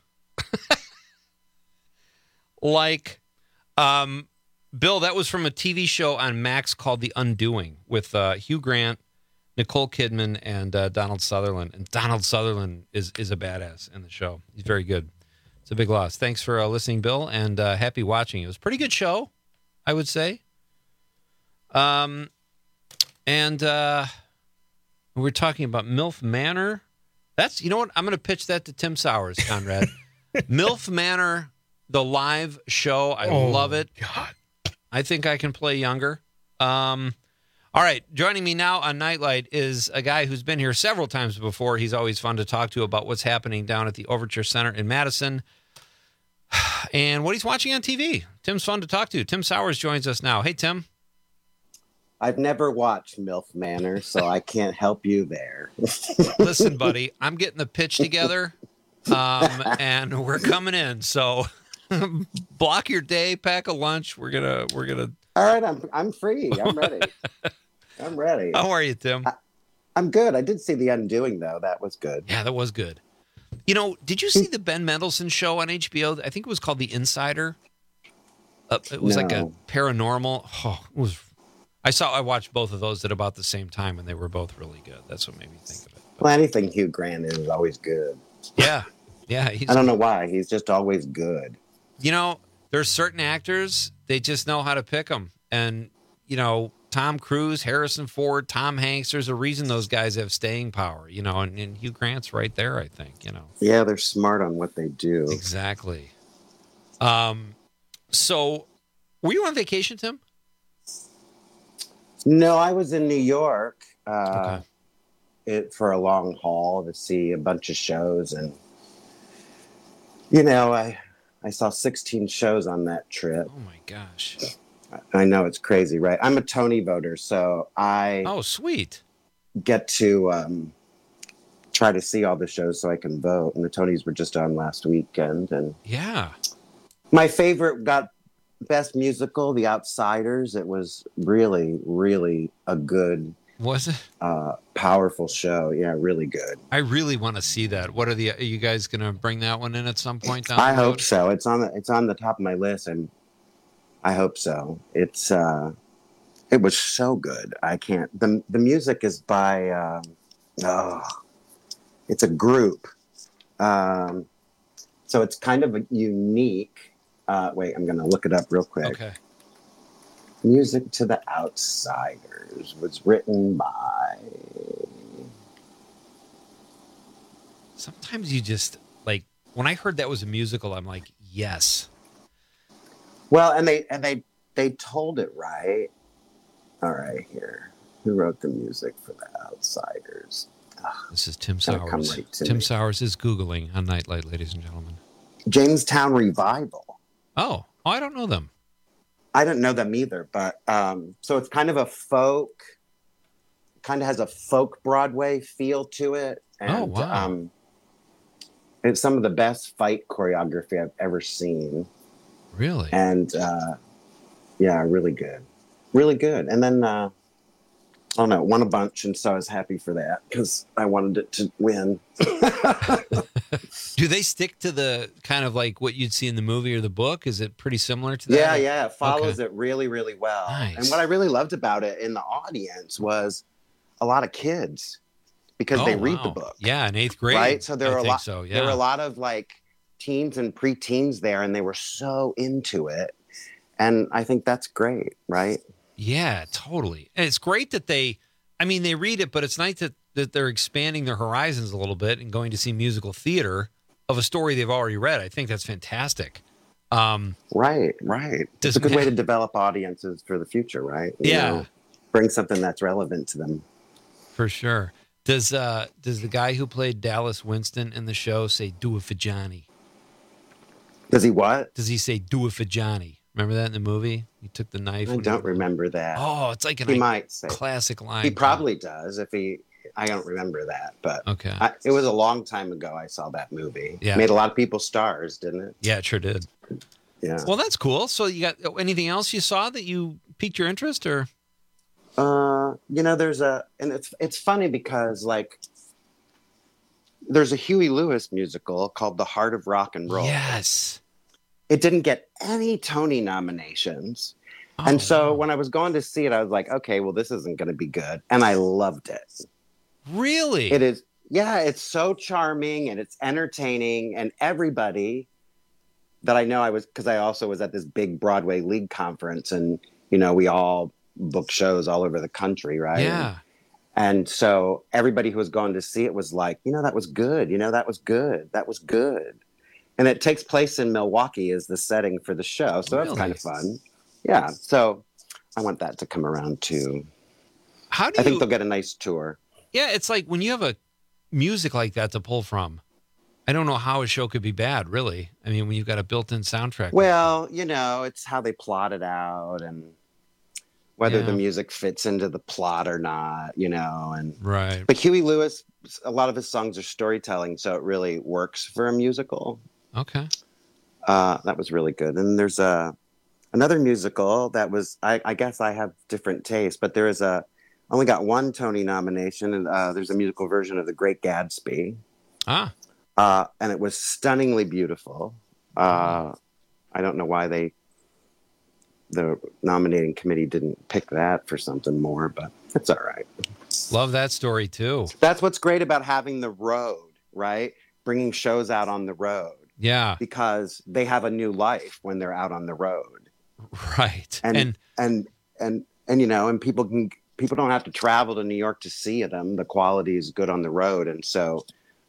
Bill, that was from a TV show on Max called The Undoing with Hugh Grant, Nicole Kidman, and Donald Sutherland. And Donald Sutherland is a badass in the show. He's very good. It's a big loss. Thanks for listening, Bill, and happy watching. It was a pretty good show, I would say. And we're talking about MILF Manor. That's, you know what? I'm going to pitch that to Tim Sowers, Conrad. MILF Manor, the live show. I love it. God. I think I can play younger. All right, joining me now on Nightlight is a guy who's been here several times before. He's always fun to talk to about what's happening down at the Overture Center in Madison and what he's watching on TV. Tim's fun to talk to. Tim Sowers joins us now. Hey, Tim. I've never watched MILF Manor, so I can't help you there. Listen, buddy, I'm getting the pitch together, and we're coming in. So block your day, pack a lunch. We're gonna. All right, I'm free. I'm ready. I'm ready. How are you, Tim? I'm good. I did see The Undoing, though. That was good. Yeah, that was good. You know, did you see the Ben Mendelsohn show on HBO? I think it was called The Insider. It was like a paranormal. Oh, it was. I watched both of those at about the same time, and they were both really good. That's what made me think of it. Well, anything Hugh Grant is always good. Yeah. I don't know why. He's just always good. You know, there's certain actors, they just know how to pick them. And, you know, Tom Cruise, Harrison Ford, Tom Hanks, there's a reason those guys have staying power, you know, and Hugh Grant's right there, I think, you know. Yeah, they're smart on what they do. Exactly. So, were you on vacation, Tim? No, I was in New York for a long haul to see a bunch of shows. And, you know, I saw 16 shows on that trip. Oh, my gosh. I know, it's crazy, right? I'm a Tony voter, so Oh, sweet. get to try to see all the shows so I can vote. And the Tonys were just on last weekend. And yeah, my favorite got Best Musical, The Outsiders. It was really, really a good... Was it? Powerful show. Yeah, really good. I really want to see that. Are you guys going to bring that one in at some point down I the road? hope so. It's on the top of my list, and I hope so. It was so good. I can't. The music is by it's a group. So it's kind of a unique. Wait, I'm going to look it up real quick. Okay. Music to the Outsiders was written by... Sometimes you just, like, when I heard that was a musical, I'm like, yes. Well, and they told it right. All right, here. Who wrote the music for the Outsiders? This is Tim Sowers. Tim Sowers is Googling on Nightlight, ladies and gentlemen. Jamestown Revival. Oh, I don't know them. I didn't know them either, but so it's kind of a folk, kind of has a folk Broadway feel to it. And, wow. It's some of the best fight choreography I've ever seen. Really? And yeah, really good. Really good. And then don't know, won a bunch, and so I was happy for that because I wanted it to win. Do they stick to the kind of like what you'd see in the movie or the book? Is it pretty similar to that? Yeah, it follows it really, really well. Nice. And what I really loved about it in the audience was a lot of kids because they read the book. Yeah, in 8th grade. Right? So there were a lot. So, yeah. There were a lot of like teens and preteens there, and they were so into it. And I think that's great, right? Yeah, totally. And it's great that they read it, but it's nice that they're expanding their horizons a little bit and going to see musical theater of a story they've already read. I think that's fantastic. Right. It's a good way to develop audiences for the future, right? You know, bring something that's relevant to them. For sure. Does the guy who played Dallas Winston in the show say, "Do it for Johnny"? Does he what? Does he say, "Do it for Johnny"? Remember that in the movie? He took the knife. I don't remember that. Oh, it's like he might say classic line. He probably does if he. I don't remember that, but okay. It was a long time ago I saw that movie. Yeah. Made a lot of people stars, didn't it? Yeah, it sure did. Yeah. Well, that's cool. So you got anything else you saw that you piqued your interest, or? There's and it's funny because like there's a Huey Lewis musical called The Heart of Rock and Roll. Yes. It didn't get any Tony nominations. And so when I was going to see it, I was like, okay, well, this isn't going to be good. And I loved it. Really? It is. Yeah, it's so charming and it's entertaining. And everybody that I know, because I also was at this big Broadway League conference, and, we all book shows all over the country, right? Yeah. And so everybody who was going to see it was like, that was good. That was good. That was good. And it takes place in Milwaukee as the setting for the show. So that's kind of fun. Yeah. So I want that to come around too. I think they'll get a nice tour. Yeah. It's like when you have a music like that to pull from, I don't know how a show could be bad, really. I mean, when you've got a built-in soundtrack. Well, it's how they plot it out and whether the music fits into the plot or not, and right. But Huey Lewis, a lot of his songs are storytelling, so it really works for a musical. Okay. That was really good. And there's another musical that was, I guess I have different tastes, but there is only got one Tony nomination, and there's a musical version of The Great Gatsby. And it was stunningly beautiful. I don't know why the nominating committee didn't pick that for something more, but it's all right. Love that story too. That's what's great about having the road, right? Bringing shows out on the road. Yeah. Because they have a new life when they're out on the road. Right. And people don't have to travel to New York to see them. The quality is good on the road. And so,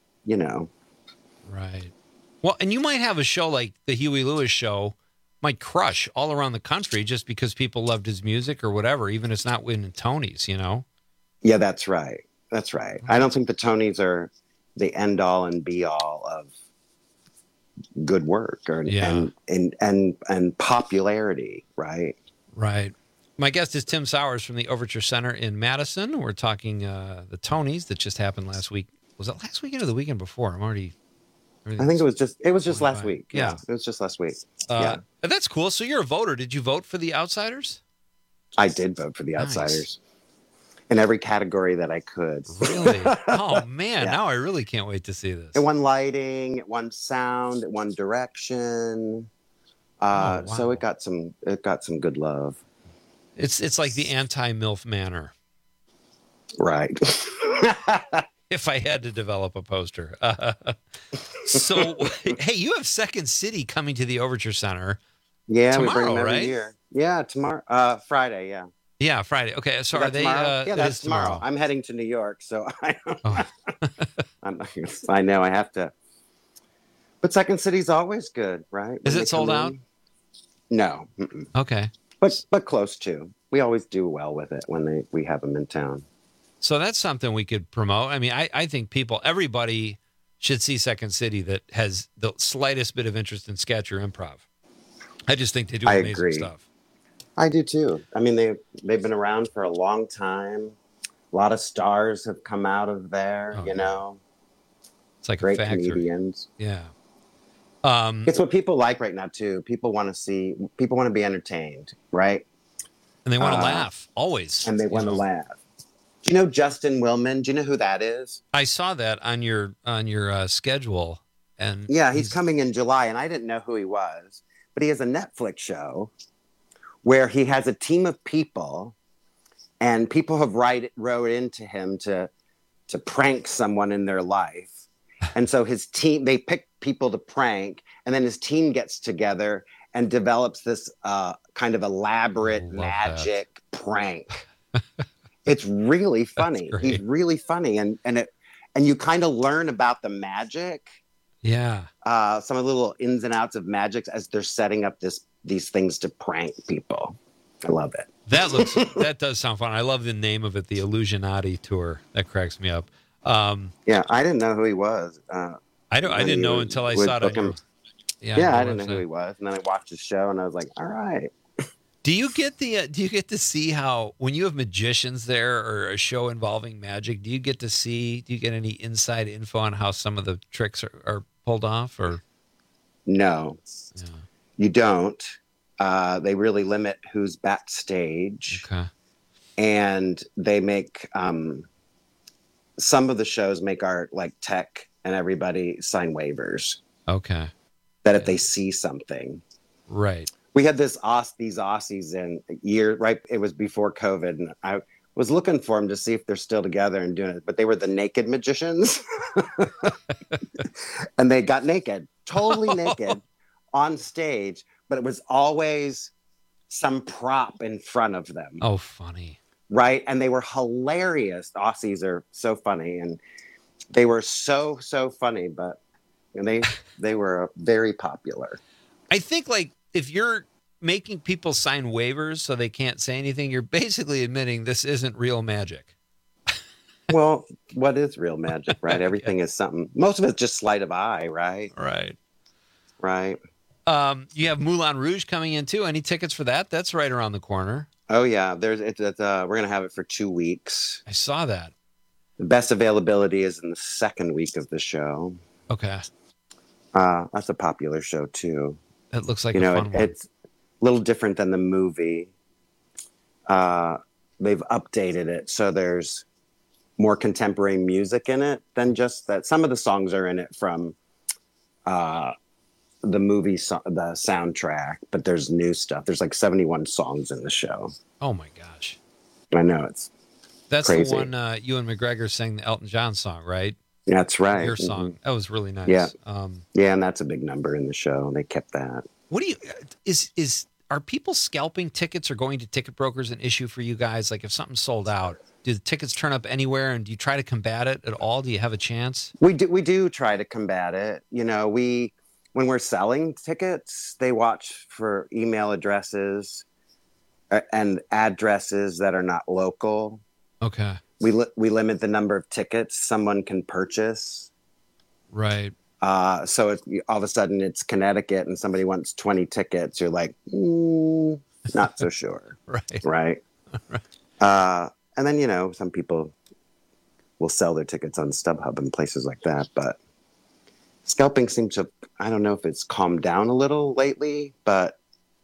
Right. Well, and you might have a show like the Huey Lewis show might crush all around the country just because people loved his music or whatever, even if it's not winning Tonys, Yeah, that's right. That's right. I don't think the Tonys are the end all and be all of good work and popularity, right? Right. My guest is Tim Sowers from the Overture Center in Madison. We're talking the Tonys that just happened last week. Was it last weekend or the weekend before? I think it was just last week. Yeah, it was just last week. That's cool. So you're a voter. Did you vote for The Outsiders? I did vote for The Outsiders in every category that I could. Really? Oh man! Yeah. Now I really can't wait to see this. It won lighting, it won sound, it won direction. Wow. So it got some good love. It's like the anti-MILF Manor, right? If I had to develop a poster. So, hey, you have Second City coming to the Overture Center. Yeah, tomorrow, we bring them every right? year. Yeah, tomorrow. Friday. Yeah. Yeah, Friday. Okay, so are they? Yeah, that's tomorrow. I'm heading to New York, so I know I have to. But Second City's always good, right? Is it sold out? No. Okay. But close to. We always do well with it when we have them in town. So that's something we could promote. I mean, I think everybody should see Second City that has the slightest bit of interest in sketch or improv. I just think they do amazing stuff. I do too. I mean, they've been around for a long time. A lot of stars have come out of there, It's like great a factory. comedians. Yeah. It's what people like right now too. People want to be entertained, right? And they want to laugh always. And they want to laugh. Do you know Justin Willman? Do you know who that is? I saw that on your schedule, and yeah, he's coming in July, and I didn't know who he was, but he has a Netflix show where he has a team of people, and people have wrote into him to prank someone in their life, and so his team, they pick people to prank, and then his team gets together and develops this kind of elaborate magic prank. It's really funny. He's really funny, and you kind of learn about the magic. Yeah. Some of the little ins and outs of magic as they're setting up these things to prank people. I love it. That does sound fun. I love the name of it, the Illusionati Tour. That cracks me up. Yeah, I didn't know who he was. I didn't know until I saw it on your, I didn't know who he was, and then I watched his show, and I was like, all right. Do you get to see how, when you have magicians there or a show involving magic, do you get any inside info on how some of the tricks are pulled off, or? No, you don't. They really limit who's backstage. Okay. And they make, some of the shows make our like tech and everybody sign waivers. Okay. That if they see something. Right. We had these Aussies in a year, right? It was before COVID, and I was looking for them to see if they're still together and doing it, but they were the naked magicians. And they got naked, totally naked on stage, but it was always some prop in front of them. Oh, funny. Right? And they were hilarious. The Aussies are so funny, and they were so funny, but they were very popular. I think, like, if you're making people sign waivers so they can't say anything, you're basically admitting this isn't real magic. Well, what is real magic, right? Everything is something. Most of it's just sleight of eye, right? Right. You have Moulin Rouge coming in too. Any tickets for that? That's right around the corner. Oh yeah, we're gonna have it for 2 weeks. I saw that. The best availability is in the second week of the show. Okay. That's a popular show too. It looks like a fun one. It's a little different than the movie. They've updated it, so there's more contemporary music in it than just that. Some of the songs are in it from the movie, the soundtrack, but there's new stuff. There's like 71 songs in the show. Oh my gosh. I know, That's crazy. the one Ewan McGregor sang the Elton John song, right? That's right. Your song. Mm-hmm. That was really nice. Yeah. Yeah, and that's a big number in the show. They kept that. What do you are people scalping tickets or going to ticket brokers an issue for you guys? Like if something's sold out, do the tickets turn up anywhere, and do you try to combat it at all? Do you have a chance? We do try to combat it. You know, when we're selling tickets, they watch for email addresses and addresses that are not local. Okay. We limit the number of tickets someone can purchase. Right. So if all of a sudden it's Connecticut and somebody wants 20 tickets, you're like, not so sure. Right. And then, some people will sell their tickets on StubHub and places like that. But scalping seems to, I don't know if it's calmed down a little lately, but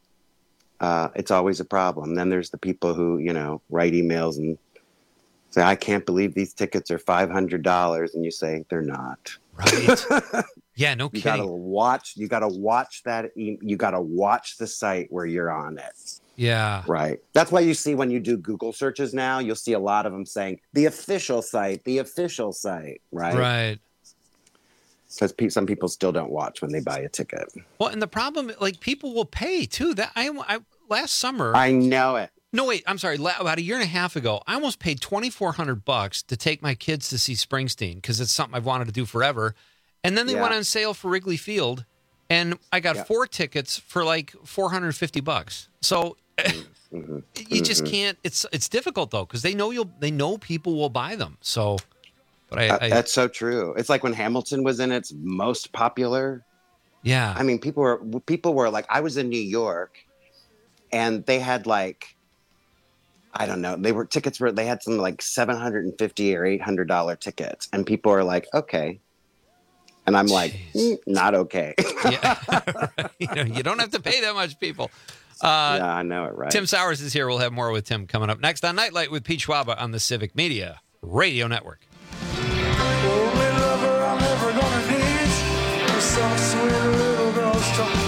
it's always a problem. Then there's the people who, write emails and say, I can't believe these tickets are $500. And you say, they're not. Right. Yeah, no kidding. You gotta watch that. You gotta watch the site where you're on it. Yeah. Right. That's why you see when you do Google searches now, you'll see a lot of them saying the official site, right? Right. Because some people still don't watch when they buy a ticket. Well, and the problem, like, people will pay too. That I last summer. I know it. No, wait, I'm sorry. About a year and a half ago, I almost paid $2,400 to take my kids to see Springsteen because it's something I've wanted to do forever. And then they went on sale for Wrigley Field, and I got 4 tickets for like $450. So you just can't. It's difficult though because they know people will buy them. So, but I that's so true. It's like when Hamilton was in its most popular. Yeah, I mean, people were like, I was in New York, and they had like. I don't know. They had some like $750 or $800 tickets, and people are like, okay. And I'm like, not okay. Yeah. You don't have to pay that much, people. Yeah, I know it, right? Tim Sowers is here. We'll have more with Tim coming up next on Nightlight with Pete Schwaba on the Civic Media Radio Network. Only lover I'm ever gonna need. The soft, sweet little girl's talking.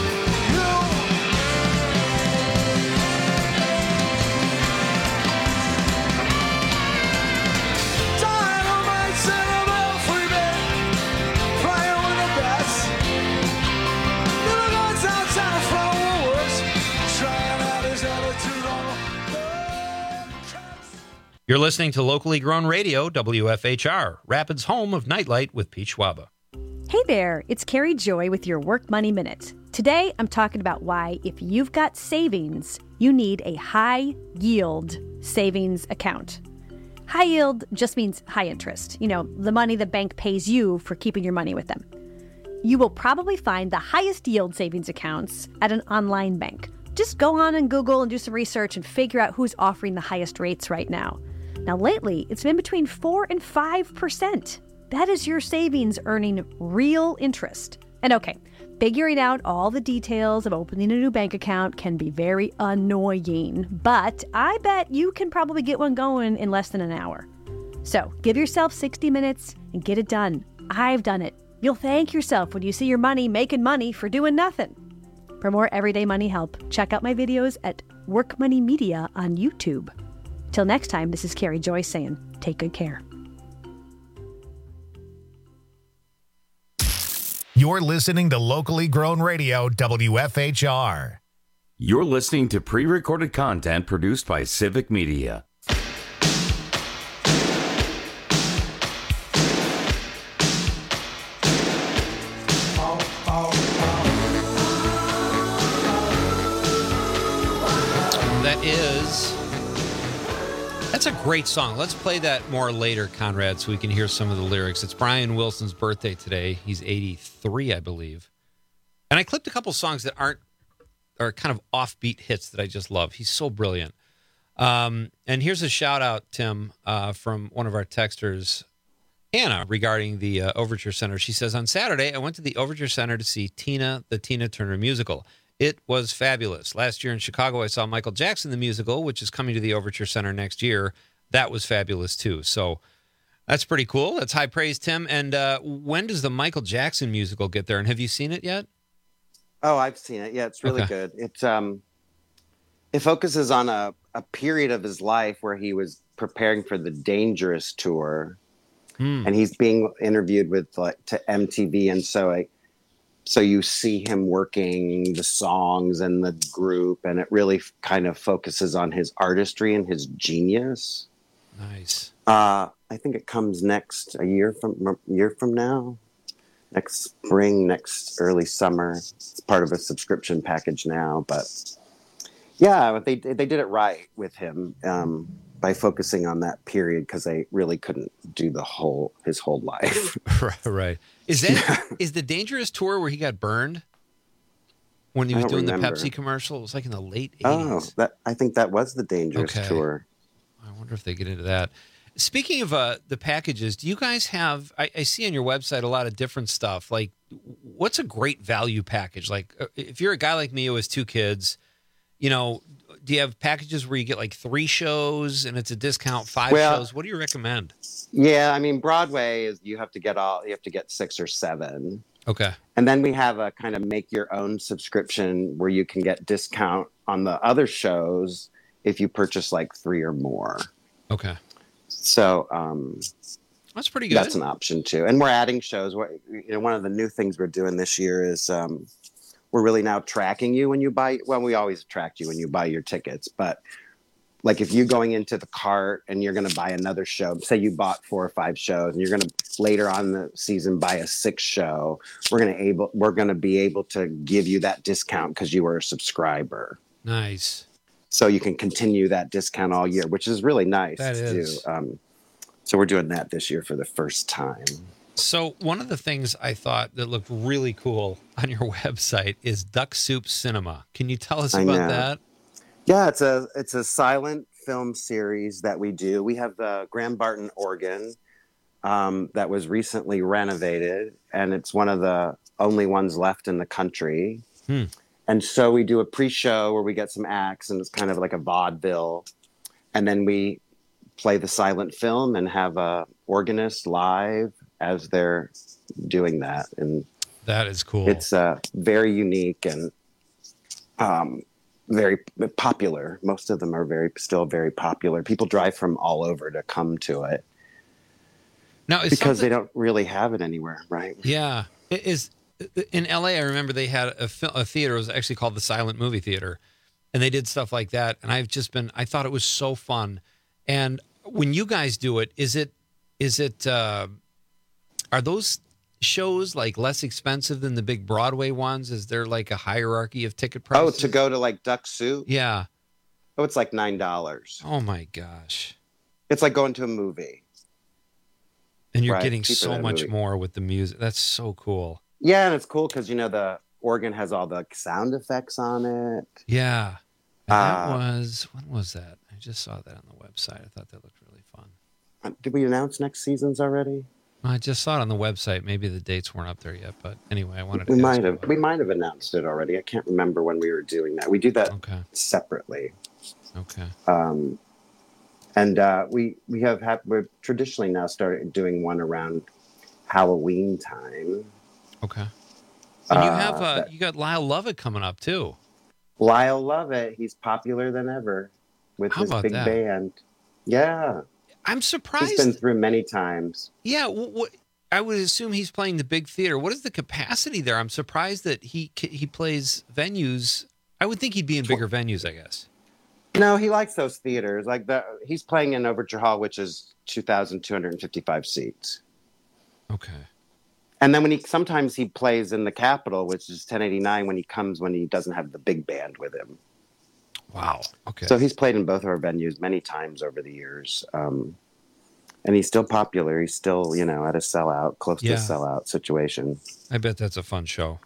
You're listening to locally grown radio, WFHR, Rapids' home of Nightlight with Pete Schwaba. Hey there, it's Carrie Joy with your Work Money Minute. Today, I'm talking about why, if you've got savings, you need a high-yield savings account. High yield just means high interest. You know, the money the bank pays you for keeping your money with them. You will probably find the highest yield savings accounts at an online bank. Just go on and Google and do some research and figure out who's offering the highest rates right now. Now, lately, it's been between 4 and 5%. That is your savings earning real interest. And okay, figuring out all the details of opening a new bank account can be very annoying, but I bet you can probably get one going in less than an hour. So give yourself 60 minutes and get it done. I've done it. You'll thank yourself when you see your money making money for doing nothing. For more everyday money help, check out my videos at Work Money Media on YouTube. Till next time, this is Carrie Joy saying, take good care. You're listening to locally grown radio, WFHR. You're listening to pre-recorded content produced by Civic Media. That's a great song. Let's play that more later, Conrad, so we can hear some of the lyrics. It's Brian Wilson's birthday today. He's 83, I believe. And I clipped a couple songs that are kind of offbeat hits that I just love. He's so brilliant. And here's a shout out, Tim, from one of our texters, Anna, regarding the Overture Center. She says, on Saturday, I went to the Overture Center to see Tina, the Tina Turner musical. It was fabulous. Last year in Chicago, I saw Michael Jackson, the musical, which is coming to the Overture Center next year. That was fabulous, too. So that's pretty cool. That's high praise, Tim. And when does the Michael Jackson musical get there? And have you seen it yet? Oh, I've seen it. Yeah, it's really good. It focuses on a period of his life where he was preparing for the Dangerous tour. And he's being interviewed with to MTV. And so you see him working the songs and the group, and it really kind of focuses on his artistry and his genius. Nice. I think it comes a year from now, next spring, next early summer. It's part of a subscription package now, but yeah, they did it right with him by focusing on that period, because they really couldn't do his whole life. Right. Is the Dangerous tour where he got burned when he was doing the Pepsi commercial? It was like in the late 80s. Oh, I think that was the Dangerous tour. I wonder if they get into that. Speaking of the packages, do you guys have, I see on your website a lot of different stuff. Like, what's a great value package? Like, if you're a guy like me who has 2 kids, you know, do you have packages where you get like 3 shows and it's a discount, 5 shows? What do you recommend? Yeah, I mean, Broadway is you have to get 6 or 7. Okay. And then we have a kind of make your own subscription where you can get discount on the other shows if you purchase like 3 or more. Okay. So that's pretty good. That's an option too. And we're adding shows. One of the new things we're doing this year is we're really now tracking you when you buy. Well, we always track you when you buy your tickets, but like if you're going into the cart and you're going to buy another show, say you bought 4 or 5 shows and you're going to later on in the season buy a 6th show, we're going to be able to give you that discount because you were a subscriber. Nice. So you can continue that discount all year, which is really nice to do. So we're doing that this year for the first time. So one of the things I thought that looked really cool on your website is Duck Soup Cinema. Can you tell us about that? Yeah, it's a silent film series that we do. We have the Graham Barton organ that was recently renovated, and it's one of the only ones left in the country. And so we do a pre-show where we get some acts, and it's kind of like a vaudeville. And then we play the silent film and have a organist live as they're doing that. And that is cool. It's very unique and very popular. Most of them are still very popular. People drive from all over to come to it. Now, because they don't really have it anywhere, right? Yeah. It is in LA. I remember they had a theater. It was actually called the Silent Movie Theater, and they did stuff like that. And I thought it was so fun. And when you guys do it, are those shows like less expensive than the big Broadway ones? Is there like a hierarchy of ticket prices? Oh, to go to like Duck Soup? Yeah. Oh, it's like $9. Oh my gosh. It's like going to a movie. And you're getting so much more with the music. That's so cool. Yeah, and it's cool because, the organ has all the sound effects on it. Yeah. And when was that? I just saw that on the website. I thought that looked really fun. Did we announce next seasons already? I just saw it on the website. Maybe the dates weren't up there yet, but anyway, I wanted to We might have announced it already. I can't remember when we were doing that. We do that separately. Okay. And we've traditionally now started doing one around Halloween time. Okay. And you got Lyle Lovett coming up too. Lyle Lovett, he's popular than ever with his big band. Yeah. I'm surprised. He's been through many times. Yeah. I would assume he's playing the big theater. What is the capacity there? I'm surprised that he plays venues. I would think he'd be in bigger venues, I guess. No, he likes those theaters. He's playing in Overture Hall, which is 2,255 seats. Okay. And then sometimes he plays in the Capitol, which is 1089 when he doesn't have the big band with him. Wow. Okay. So he's played in both our venues many times over the years. And he's still popular. He's still, at a sellout, close to a sellout situation. I bet that's a fun show.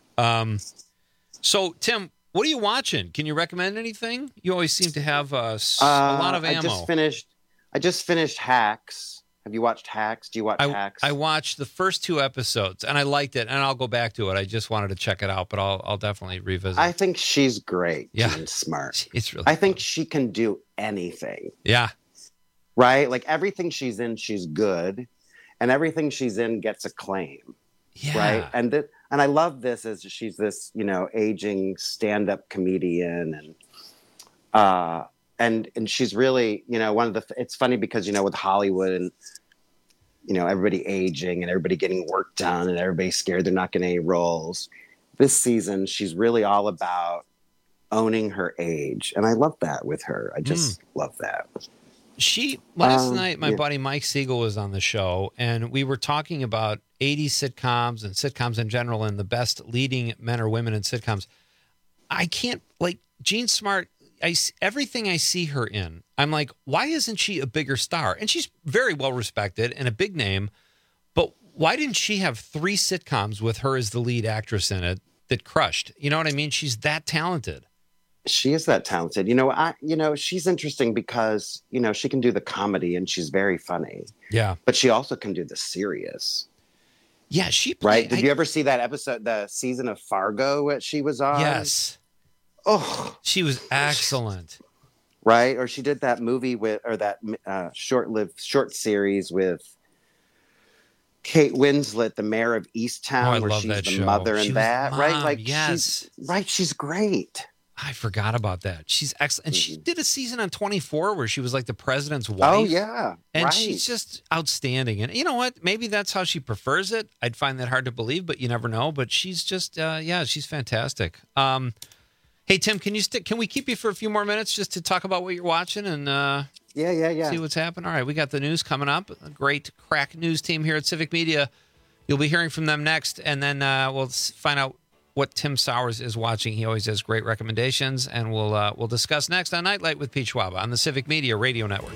So, Tim, what are you watching? Can you recommend anything? You always seem to have a lot of ammo. I just finished Hacks. Have you watched Hacks? Do you watch Hacks? I watched the first 2 episodes, and I liked it, and I'll go back to it. I just wanted to check it out, but I'll definitely revisit. I think she's great. Yeah. She's smart. It's really I think she can do anything. Yeah. Right? Like everything she's in, she's good, and everything she's in gets acclaim. Yeah. Right? And I love this as she's this, aging stand-up comedian, and she's really, it's funny because, with Hollywood and, everybody aging and everybody getting work done and everybody scared they're not getting any roles. This season, she's really all about owning her age. And I love that with her. I just love that. Last night, my buddy Mike Siegel was on the show, and we were talking about 80s sitcoms and sitcoms in general and the best leading men or women in sitcoms. I can't, Jean Smart, everything I see her in, I'm like, why isn't she a bigger star? And she's very well respected and a big name, but why didn't she have 3 sitcoms with her as the lead actress in it that crushed? You know what I mean? She's that talented. She is that talented. She's interesting because, she can do the comedy and she's very funny. Yeah. But she also can do the serious. Yeah, right? Did you ever see that episode, the season of Fargo that she was on? Yes. Oh, she was excellent. Right? Or she did that movie that short series with Kate Winslet, the mayor of Easttown, where she's the mother in that, right? Yes. She's great. I forgot about that. She's excellent. And she did a season on 24 where she was like the president's wife. Oh, yeah. And she's just outstanding. And you know what? Maybe that's how she prefers it. I'd find that hard to believe, but you never know. But she's just, she's fantastic. Hey, Tim, can we keep you for a few more minutes just to talk about what you're watching and see what's happening? All right, we got the news coming up. A great crack news team here at Civic Media. You'll be hearing from them next, and then we'll find out what Tim Sowers is watching. He always has great recommendations, and we'll discuss next on Nightlight with Pete Schwab on the Civic Media Radio Network.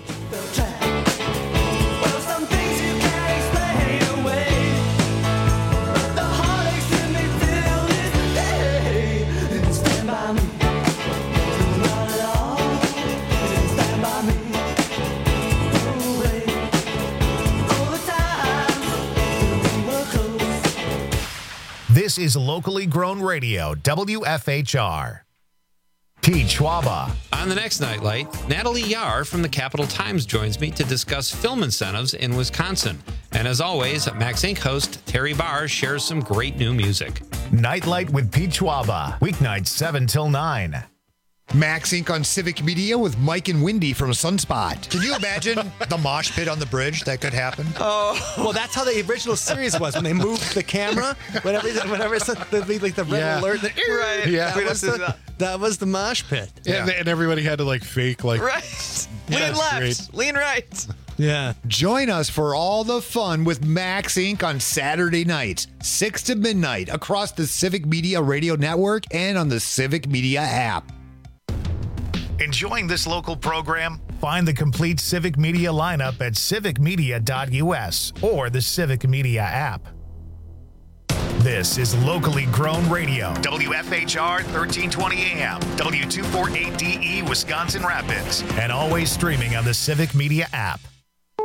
This This is locally grown radio, WFHR. Pete Schwaba. On the next Nightlight, Natalie Yar from the Capital Times joins me to discuss film incentives in Wisconsin. And as always, Max Inc. host Terry Barr shares some great new music. Nightlight with Pete Schwaba. Weeknights 7 till 9. Max Inc. on Civic Media with Mike and Wendy from Sunspot. Can you imagine the mosh pit on the bridge that could happen? Oh, well, that's how the original series was when they moved the camera. Whenever it's the red alert, right? Yeah, that was the mosh pit. Yeah. And everybody had to fake right. Lean left, great. lean right. Yeah. Join us for all the fun with Max Inc. on Saturday nights, 6 to midnight, across the Civic Media Radio Network and on the Civic Media app. Enjoying this local program? Find the complete Civic Media lineup at civicmedia.us or the Civic Media app. This is locally grown radio, WFHR 1320 AM, W248DE Wisconsin Rapids, and always streaming on the Civic Media app.